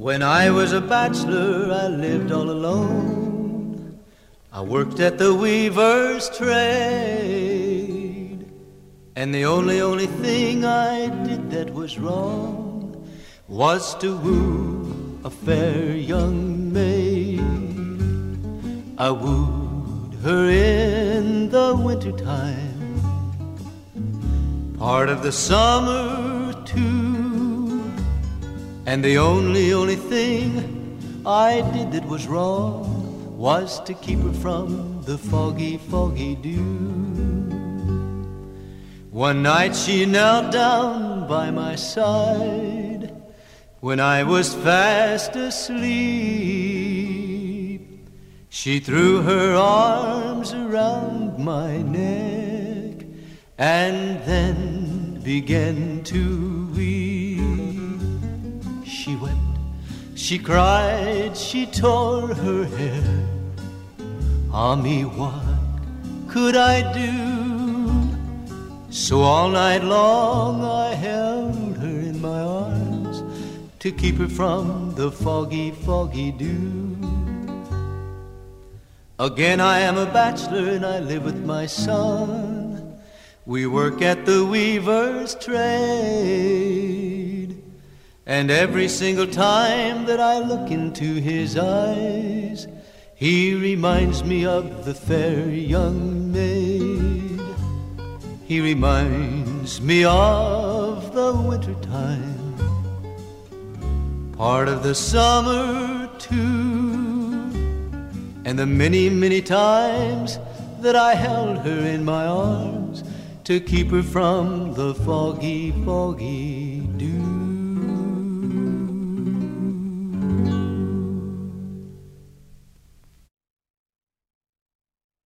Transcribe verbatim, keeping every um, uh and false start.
When I was a bachelor, I lived all alone. I worked at the weaver's trade, and the only, only thing I did that was wrong was to woo a fair young maid. I wooed her in the wintertime, part of the summer too. And the only, only thing I did that was wrong was to keep her from the foggy, foggy dew. One night she knelt down by my side when I was fast asleep. She threw her arms around my neck and then began to weep. She wept, she cried, she tore her hair. Ah me, what could I do? So all night long I held her in my arms to keep her from the foggy, foggy dew. Again I am a bachelor and I live with my son. We work at the weaver's trade, and every single time that I look into his eyes, he reminds me of the fair young maid. He reminds me of the wintertime, part of the summer too, and the many, many times that I held her in my arms to keep her from the foggy, foggy dew.